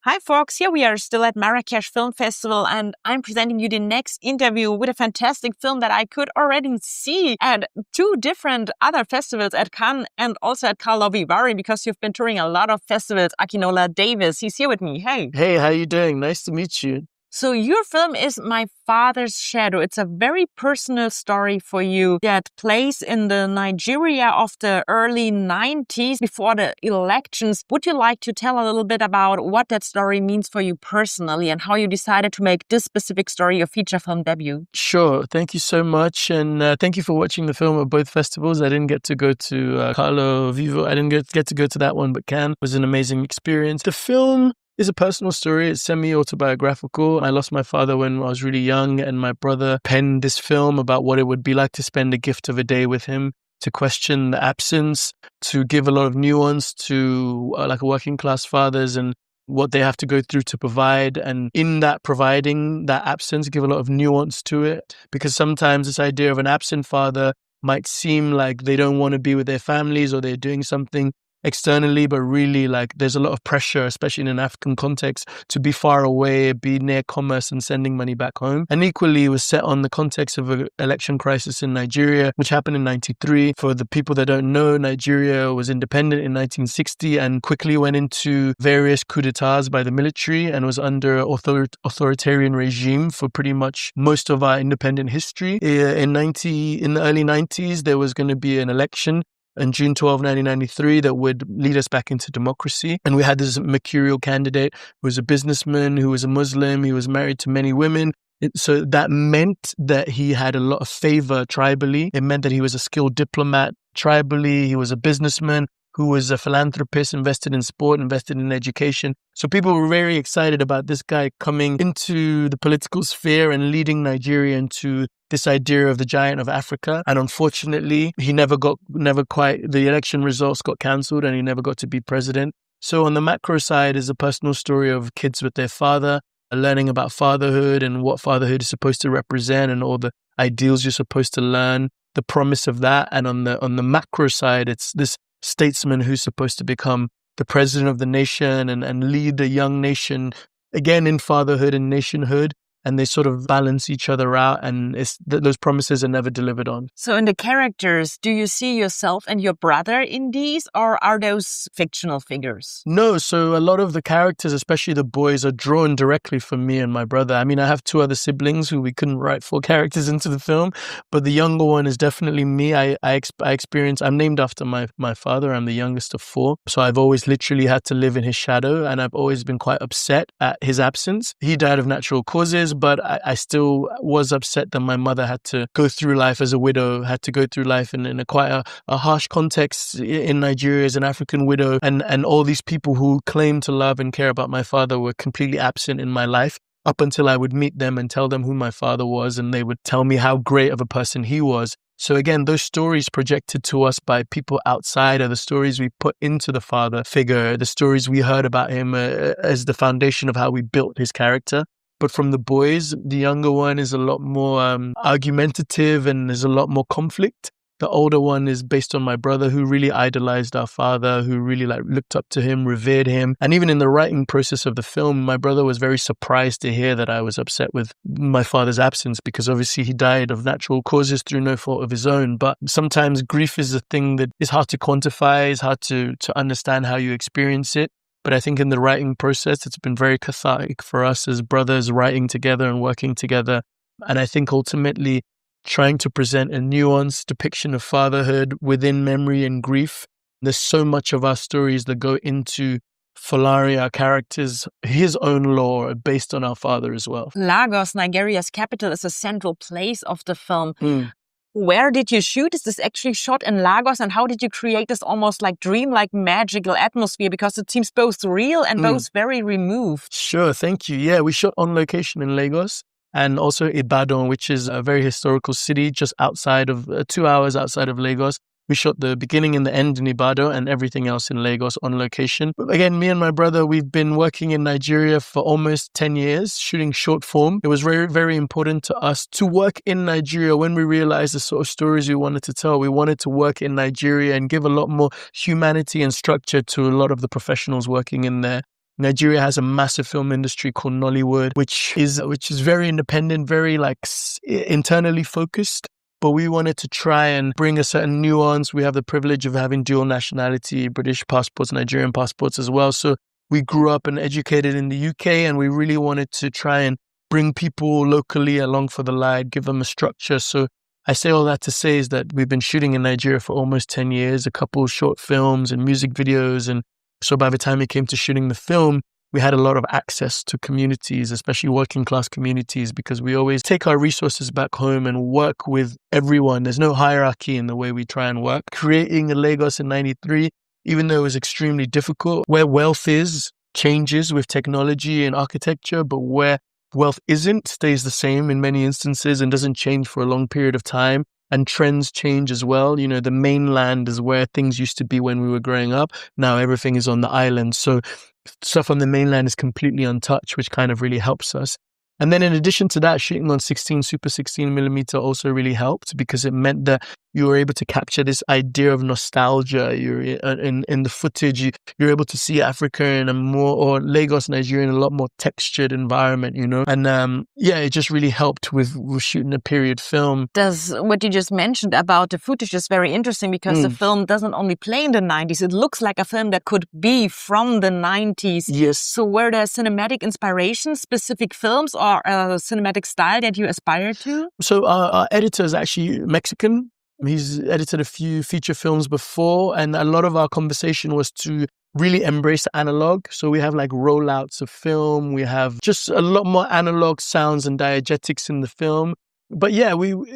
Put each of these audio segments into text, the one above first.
Hi, folks. Here we are still at Marrakesh Film Festival, and I'm presenting you the next interview with a fantastic film that I could already see at two different other festivals, at Cannes and also at Karlovy Vary, because you've been touring a lot of festivals. Akinola Davis, he's here with me. Hey. Hey, how you doing? Nice to meet you. So your film is My Father's Shadow. It's a very personal story for you that plays in the Nigeria of the early 90s before the elections. Would you like to tell a little bit about what that story means for you personally and how you decided to make this specific story your feature film debut? Sure. Thank you so much. And thank you for watching the film at both festivals. I didn't get to go to Carlo Vivo. I didn't get to go to that one, but Cannes was an amazing experience. The film is a personal story. It's semi-autobiographical. I lost my father when I was really young, and my brother penned this film about what it would be like to spend a gift of a day with him, to question the absence, to give a lot of nuance to like working class fathers and what they have to go through to provide. And in that providing that absence, give a lot of nuance to it. Because sometimes this idea of an absent father might seem like they don't want to be with their families or they're doing something externally, but really like there's a lot of pressure, especially in an African context, to be far away, be near commerce and sending money back home. And equally, it was set on the context of an election crisis in Nigeria, which happened in 93. For the people that don't know, Nigeria was independent in 1960 and quickly went into various coups d'etats by the military and was under authoritarian regime for pretty much most of our independent history. In the early 90s, there was going to be an election on June 12, 1993, that would lead us back into democracy. And we had this mercurial candidate who was a businessman, who was a Muslim, he was married to many women. So that meant that he had a lot of favor tribally. It meant that he was a skilled diplomat tribally. He was a businessman who was a philanthropist, invested in sport, invested in education. So people were very excited about this guy coming into the political sphere and leading Nigeria into this idea of the giant of Africa. And unfortunately, the election results got cancelled and he never got to be president. So on the macro side is a personal story of kids with their father, learning about fatherhood and what fatherhood is supposed to represent and all the ideals you're supposed to learn, the promise of that. And on the macro side, it's this statesman who's supposed to become the president of the nation and lead a young nation, again, in fatherhood and nationhood. And they sort of balance each other out, and those promises are never delivered on. So in the characters, do you see yourself and your brother in these, or are those fictional figures? No, so a lot of the characters, especially the boys, are drawn directly from me and my brother. I mean, I have two other siblings who we couldn't write for characters into the film, but the younger one is definitely me. I'm named after my father. I'm the youngest of four. So I've always literally had to live in his shadow, and I've always been quite upset at his absence. He died of natural causes, but I still was upset that my mother had to go through life as a widow, had to go through life in quite a harsh context in Nigeria as an African widow. And all these people who claim to love and care about my father were completely absent in my life up until I would meet them and tell them who my father was, and they would tell me how great of a person he was. So again, those stories projected to us by people outside are the stories we put into the father figure, the stories we heard about him as the foundation of how we built his character. But from the boys, the younger one is a lot more argumentative and there's a lot more conflict. The older one is based on my brother, who really idolized our father, who really looked up to him, revered him. And even in the writing process of the film, my brother was very surprised to hear that I was upset with my father's absence, because obviously he died of natural causes through no fault of his own. But sometimes grief is a thing that is hard to quantify, is hard to understand how you experience it. But I think in the writing process, it's been very cathartic for us as brothers writing together and working together. And I think ultimately trying to present a nuanced depiction of fatherhood within memory and grief. There's so much of our stories that go into Folari, our characters, his own lore based on our father as well. Lagos, Nigeria's capital, is a central place of the film. Where did you shoot? Is this actually shot in Lagos? And how did you create this almost like dreamlike magical atmosphere? Because it seems both real and both very removed. Sure, thank you. Yeah, we shot on location in Lagos and also Ibadan, which is a very historical city just outside of 2 hours outside of Lagos. We shot the beginning and the end in Ibadan and everything else in Lagos on location. But again, me and my brother, we've been working in Nigeria for almost 10 years, shooting short form. It was very, very important to us to work in Nigeria when we realized the sort of stories we wanted to tell. We wanted to work in Nigeria and give a lot more humanity and structure to a lot of the professionals working in there. Nigeria has a massive film industry called Nollywood, which is very independent, very like internally focused. But we wanted to try and bring a certain nuance. We have the privilege of having dual nationality, British passports, Nigerian passports as well. So we grew up and educated in the UK, and we really wanted to try and bring people locally along for the ride, give them a structure. So I say all that to say is that we've been shooting in Nigeria for almost 10 years, a couple of short films and music videos. And so by the time it came to shooting the film, we had a lot of access to communities, especially working class communities, because we always take our resources back home and work with everyone. There's no hierarchy in the way we try and work. Creating a Lagos in 93, even though it was extremely difficult, where wealth is, changes with technology and architecture, but where wealth isn't, stays the same in many instances and doesn't change for a long period of time. And trends change as well. You know, the mainland is where things used to be when we were growing up. Now everything is on the island. So stuff on the mainland is completely untouched, which kind of really helps us. And then in addition to that, shooting on Super 16 millimeter also really helped, because it meant that you were able to capture this idea of nostalgia. You're in the footage, you're able to see Africa in a more, or Lagos, Nigeria, in a lot more textured environment, you know. And it just really helped with shooting a period film. Does what you just mentioned about the footage is very interesting, because the film doesn't only play in the 90s. It looks like a film that could be from the 90s. Yes. So were there cinematic inspirations, specific films, or a cinematic style that you aspire to? So our editor is actually Mexican. He's edited a few feature films before, and a lot of our conversation was to really embrace analog. So we have like rollouts of film. We have just a lot more analog sounds and diegetics in the film. But a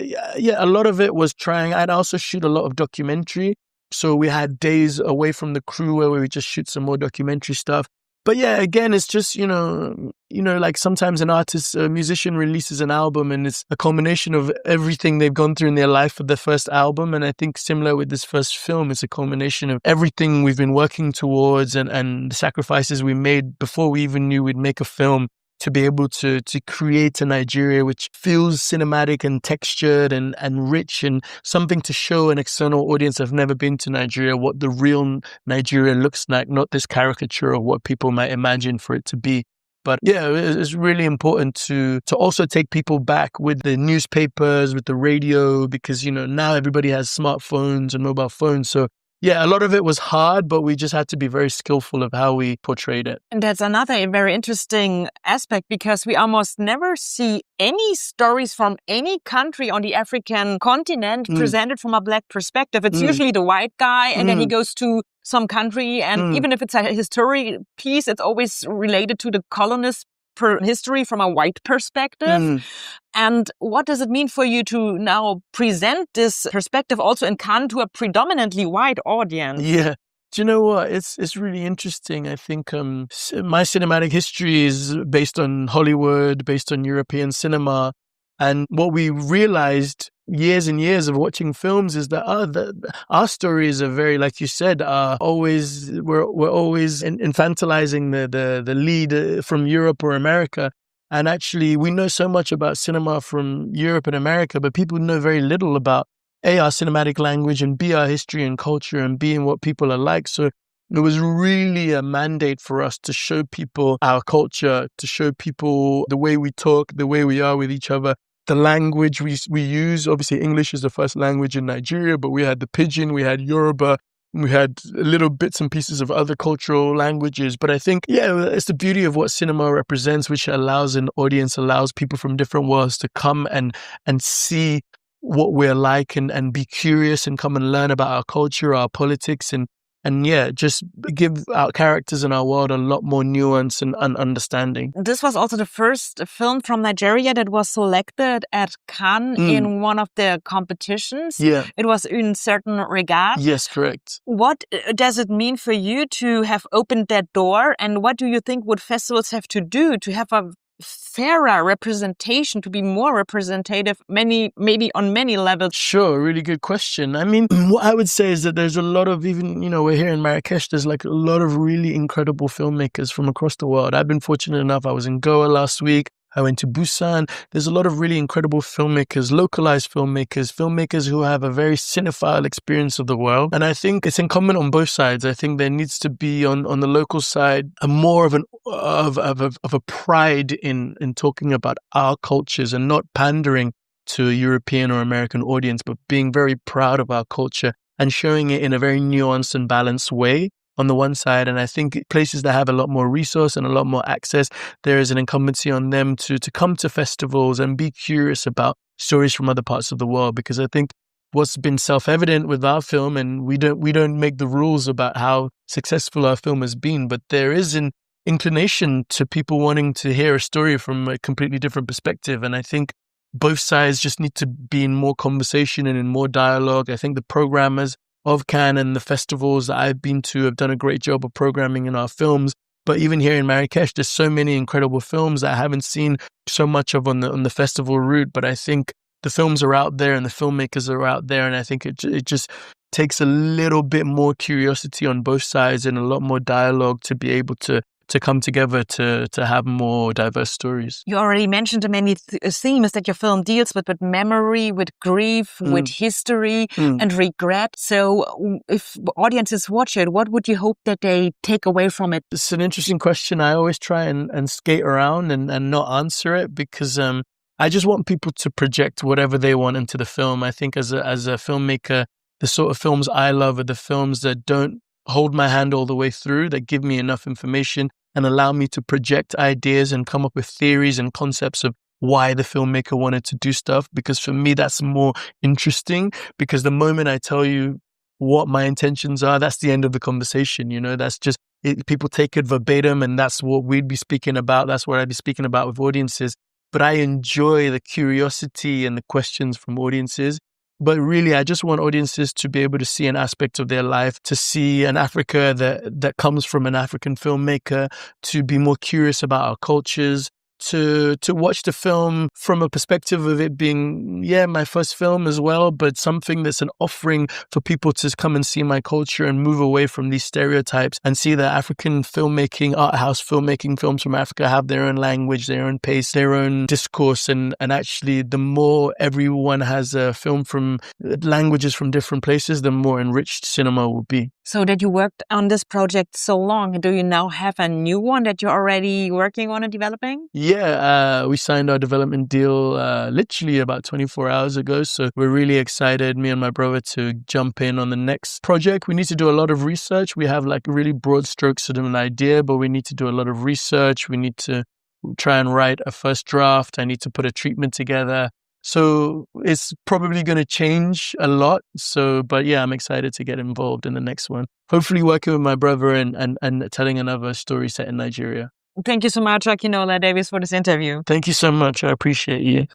lot of it was trying. I'd also shoot a lot of documentary. So we had days away from the crew where we would just shoot some more documentary stuff. But yeah, again, it's just, you know, like sometimes a musician releases an album and it's a combination of everything they've gone through in their life for their first album. And I think similar with this first film, it's a combination of everything we've been working towards and the sacrifices we made before we even knew we'd make a film, to be able to create a Nigeria which feels cinematic and textured and rich, and something to show an external audience that's never been to Nigeria what the real Nigeria looks like, not this caricature of what people might imagine for it to be. But yeah, it's really important to also take people back with the newspapers, with the radio, because, you know, now everybody has smartphones and mobile phones. So yeah, a lot of it was hard, but we just had to be very skillful of how we portrayed it. And that's another very interesting aspect, because we almost never see any stories from any country on the African continent presented from a Black perspective. It's usually the white guy, and then he goes to some country, and even if it's a history piece, it's always related to the colonist history from a white perspective. And what does it mean for you to now present this perspective also in Cannes to a predominantly white audience? Yeah. Do you know what? It's really interesting. I think my cinematic history is based on Hollywood, based on European cinema. And what we realized years and years of watching films is that our stories are very, like you said, we're always infantilizing the lead from Europe or America. And actually, we know so much about cinema from Europe and America, but people know very little about our cinematic language, and B, our history and culture, and B, and what people are like. So it was really a mandate for us to show people our culture, to show people the way we talk, the way we are with each other, the language we use. Obviously, English is the first language in Nigeria, but we had the Pidgin, we had Yoruba, we had little bits and pieces of other cultural languages. But I think, it's the beauty of what cinema represents, which allows people from different worlds to come and see what we're like and be curious and come and learn about our culture, our politics, and just give our characters in our world a lot more nuance and understanding. This was also the first film from Nigeria that was selected at Cannes in one of the competitions. Yeah. It was Un Certain Regard. Yes, correct. What does it mean for you to have opened that door? And what do you think would festivals have to do to have a fairer representation, to be more representative, maybe on many levels? Sure, really good question. I mean, what I would say is that there's a lot of, even, we're here in Marrakesh, there's like a lot of really incredible filmmakers from across the world. I've been fortunate enough, I was in Goa last week. I went to Busan. There's a lot of really incredible filmmakers, localized filmmakers who have a very cinephile experience of the world. And I think it's incumbent on both sides. I think there needs to be on the local side a more of a pride in talking about our cultures and not pandering to a European or American audience, but being very proud of our culture and showing it in a very nuanced and balanced way on the one side. And I think places that have a lot more resource and a lot more access, there is an incumbency on them to come to festivals and be curious about stories from other parts of the world. Because I think what's been self-evident with our film, and we don't make the rules about how successful our film has been, but there is an inclination to people wanting to hear a story from a completely different perspective. And I think both sides just need to be in more conversation and in more dialogue. I think the programmers of Cannes and the festivals that I've been to have done a great job of programming in our films. But even here in Marrakesh, there's so many incredible films that I haven't seen so much of on the festival route. But I think the films are out there and the filmmakers are out there. And I think it just takes a little bit more curiosity on both sides and a lot more dialogue to be able to come together to have more diverse stories. You already mentioned the many themes that your film deals with memory, with grief, with history and regret. So if audiences watch it, what would you hope that they take away from it? It's an interesting question. I always try and skate around and not answer it because I just want people to project whatever they want into the film. I think as a filmmaker, the sort of films I love are the films that don't hold my hand all the way through, that give me enough information and allow me to project ideas and come up with theories and concepts of why the filmmaker wanted to do stuff. Because for me, that's more interesting, because the moment I tell you what my intentions are, that's the end of the conversation. You know, that's just it, people take it verbatim and that's what we'd be speaking about. That's what I'd be speaking about with audiences. But I enjoy the curiosity and the questions from audiences. But really, I just want audiences to be able to see an aspect of their life, to see an Africa that comes from an African filmmaker, to be more curious about our cultures, to watch the film from a perspective of it being, my first film as well, but something that's an offering for people to come and see my culture and move away from these stereotypes and see that African filmmaking, art house filmmaking, films from Africa have their own language, their own pace, their own discourse. And actually, the more everyone has a film from languages from different places, the more enriched cinema will be. So that you worked on this project so long, do you now have a new one that you're already working on and developing? Yeah, we signed our development deal literally about 24 hours ago. So we're really excited, me and my brother, to jump in on the next project. We need to do a lot of research. We have like really broad strokes of an idea, but we need to do a lot of research. We need to try and write a first draft. I need to put a treatment together. So it's probably going to change a lot. But yeah, I'm excited to get involved in the next one. Hopefully working with my brother and telling another story set in Nigeria. Thank you so much, Akinola Davis, for this interview. Thank you so much. I appreciate you.